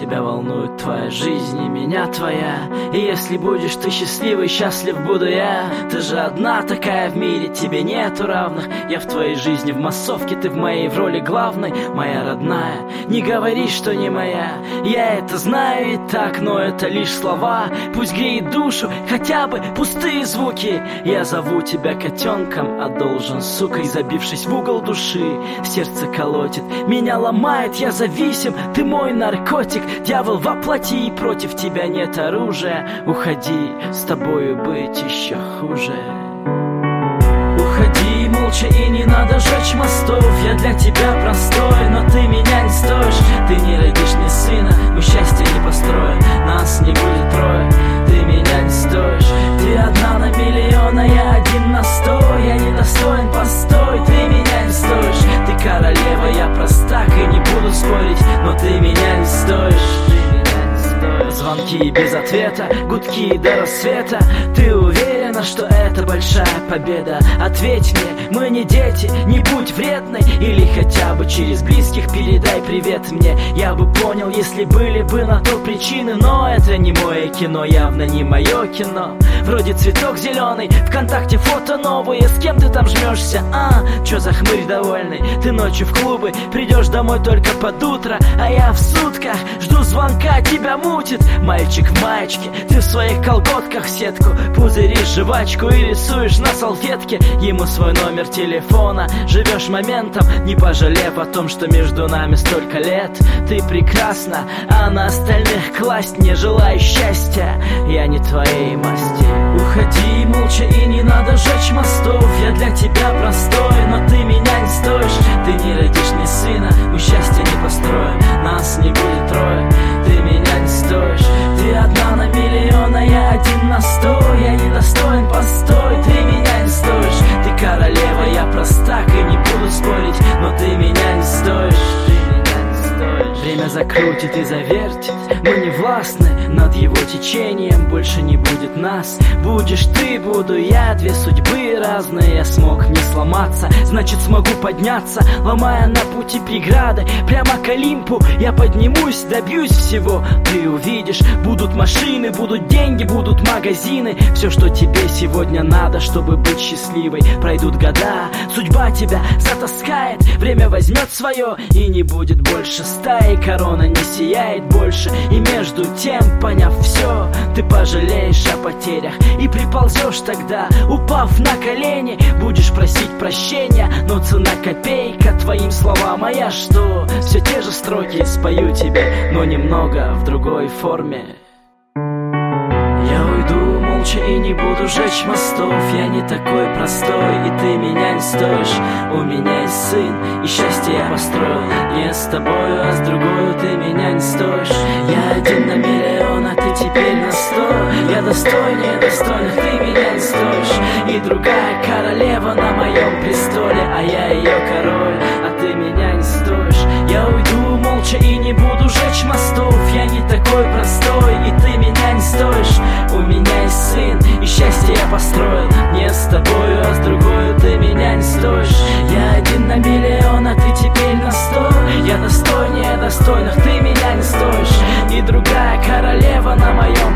тебя волнует твоя жизнь и меня твоя. И если будешь ты счастливый, счастлив буду я. Ты же одна такая в мире, тебе нету равных. Я в твоей жизни в массовке, ты в моей в роли главной. Моя родная, не говори, что не моя. Я это знаю и так, но это лишь слова. Пусть греет душу хотя бы пустые звуки. Я зову тебя котенком, а должен сукой. Забившись в угол души, сердце колотит, меня ломает, я зависим. Ты мой наркотик, дьявол воплоти, и против тебя нет оружия. Уходи, с тобою быть еще хуже. Уходи молча, и не надо жечь мостов. Я для тебя простой, но ты меня не стоишь. Ты не родишь мне сына, мы счастья не построим. Нас не будет трое, ты меня не стоишь. Ты одна на миллион, а я один на 100. Я недостоин, постой, ты меня не стоишь. Ты королева, я простак и не буду спорить, но ты меня не стоишь. Звонки без ответа, гудки до рассвета. Ты уверена, что это большая победа? Ответь мне, мы не дети, не будь вредной. Или хотя бы через близких передай привет мне. Я бы понял, если были бы на то причины. Но это не мое кино, явно не мое кино. Вроде цветок зеленый, ВКонтакте фото новые. С кем ты там жмешься, чё за хмырь довольный? Ты ночью в клубы, придешь домой только под утро. А я в сутках жду звонка, тебя мутит. Мальчик в маечке, ты в своих колготках сетку пузыришь жвачку и рисуешь на салфетке ему свой номер телефона. Живешь моментом, не пожалев о том, что между нами столько лет. Ты прекрасна, а на остальных класть не желаю счастья. Я не твоей масти. Уходи молча, и не надо жечь мостов. Я для тебя простой, но ты меня не стоишь. Ты не родишь мне сына, мы счастья не построим. Нас не будет трое, ты меня не стоишь. Ты одна на миллион, а я один на 100. Я недостоин, постой, ты меня не стоишь. Ты королева, я простак и не буду спорить, но ты меня не стоишь. Время закрутит и завертит, мы не властны над его течением. Больше не будет нас, будешь ты, буду я. Две судьбы разные, я смог не сломаться, значит смогу подняться, ломая на пути преграды. Прямо к Олимпу я поднимусь, добьюсь всего. Ты увидишь, будут машины, будут деньги, будут магазины. Все, что тебе сегодня надо, чтобы быть счастливой. Пройдут года, судьба тебя затаскает, время возьмет свое, и не будет больше стаи. Корона не сияет больше, и между тем, поняв все, ты пожалеешь о потерях и приползешь тогда, упав на колени. Будешь просить прощения, но цена копейка твоим словам. А я что? Все те же строки спою тебе, но немного в другой форме. Я уйду молча и не буду жечь мостов. Я не такой простой, и ты меня не стоишь. У меня есть сын, и счастье я построил не с тобою, а с другой. Ты меня не стоишь. Я один на миллион, а ты теперь на 100. Я достойнее достойных, ты меня не стоишь. И другая королева на моем престоле, а я ее король, а ты меня не стоишь. Я уйду молча и не буду жечь мостов. Я не такой простой, и ты меня не стоишь. У меня есть сын, и счастье я построил не с тобою, а с другой. Ты меня не стоишь. Я один на миллион, а ты теперь на 100. Я достойнее достойных, ты меня не стоишь. И другая королева на моем